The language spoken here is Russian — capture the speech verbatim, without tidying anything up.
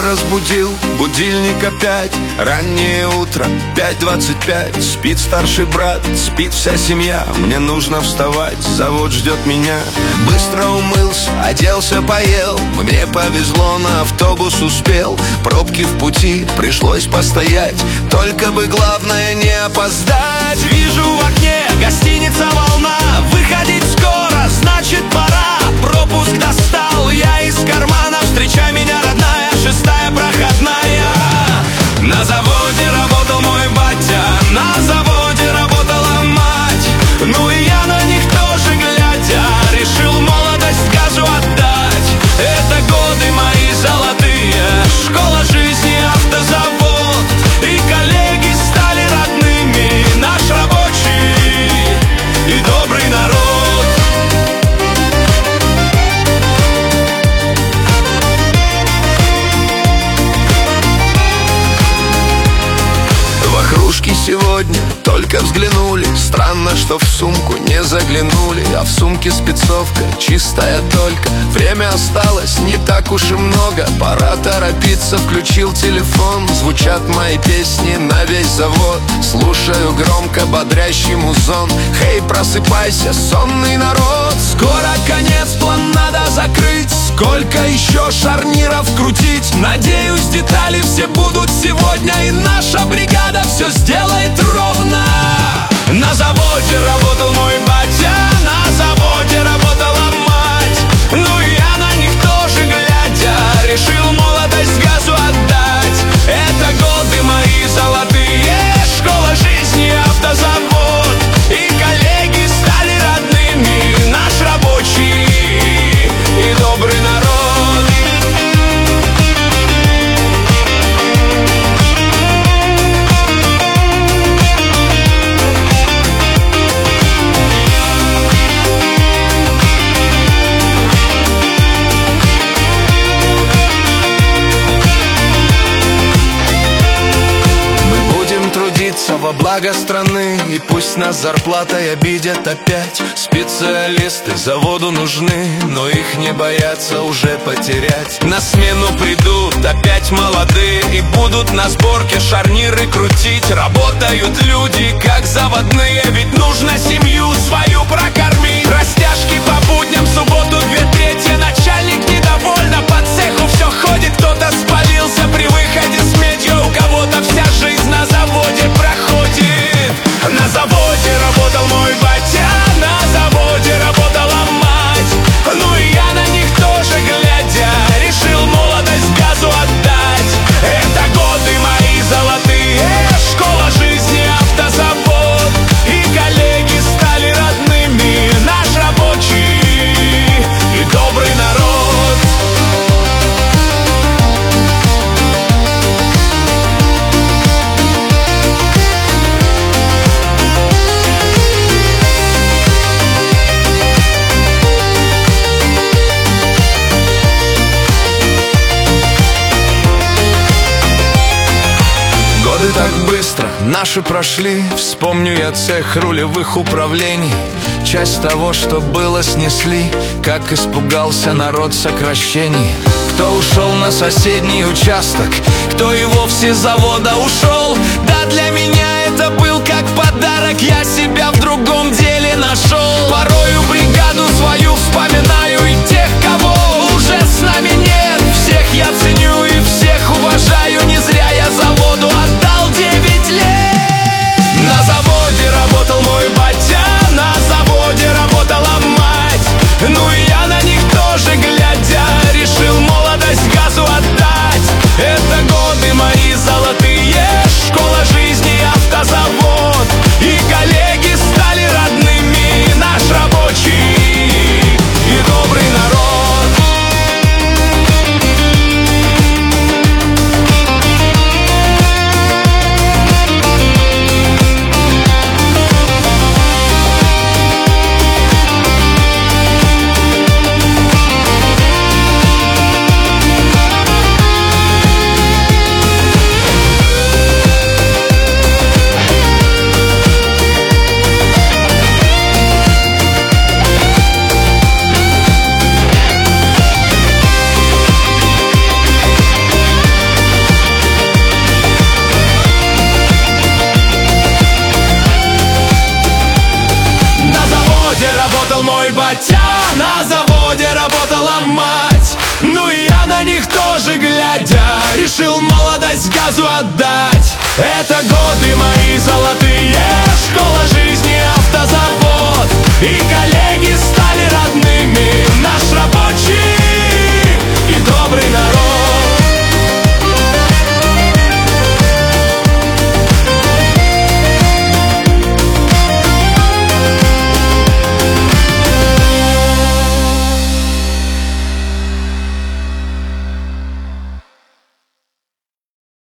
разбудил будильник опять. Раннее утро, пять двадцать пять. Спит старший брат, спит вся семья. Мне нужно вставать, завод ждет меня. Быстро умылся, оделся, поел. Мне повезло, на автобус успел. Пробки в пути, пришлось постоять. Только бы главное не опоздать. Вижу в окне гостиница «Волна». Выходить скоро, значит пора. Пропуск достал я из кармана. Встречай меня, родная, шестая проходная. На заводе работал мой батя, на заводе работала мать. Ну и я на них тоже глядя решил молодость газу отдать. Это годы мои золотые, школа жизни, автозавод. И коллеги стали родными, наш рабочий и добрый народ. Вахрушки сегодня только взглянули. Странно, что в сумку не заглянули. А в сумке спецовка чистая только. Время осталось не так уж и много. Пора торопиться, включил телефон. Звучат мои песни на весь завод. Слушаю громко бодрящий музон. Хей, просыпайся, сонный народ. Скоро конец, план надо закрыть. Сколько еще шарниров крутить? Надеюсь, детали все будут сегодня. И наша бригада все сделает ровно. На заводе работал мой батя, на заводе работала мать. Ну и я на них тоже глядя решил молодость газу отдать. Это годы мои золотые, школа жизни, автозавод. И коллеги стали родными, наш рабочий и добрый народ. Во благо страны, и пусть нас зарплатой обидят опять. Специалисты заводу нужны, но их не боятся уже потерять. На смену придут опять молодые и будут на сборке шарниры крутить. Работают люди как заводные, ведь нужно семью свою прокормить. Растяжки по будням, в субботу две трети. Начальник недовольно, по цеху все ходит. Кто-то спалился при выходе с медью, у кого-то вся жизнь на заводе проходит. На заводе работал мой батя, на заводе работала мать. Ну и я на них тоже глядя решил молодость газу отдать. Это годы мои золотые, школа жизни, автозавод. И коллеги стали родными, наш рабочий и добрый народ. Годы так быстро наши прошли. Вспомню я цех рулевых управлений. Часть того, что было, снесли. Как испугался народ сокращений. Кто ушел на соседний участок, кто и вовсе с завода ушел. Да для меня это был как подарок. Я себя в другом деле нашел. Порою бригаду свою вспоминаю и тех, кого уже с нами нет. Всех я ценю и всех уважаю. Не зря я заводу отдал девять лет. На заводе работал мой батя, на заводе работала мать. Ну и я на них тоже глядя решил молодость газу отдать. Это годы мои золотые, школа жизни, автозавод. И коллеги Хотя на заводе работала мать, ну и я на них тоже глядя решил молодость газу отдать. Это годы мои золотые,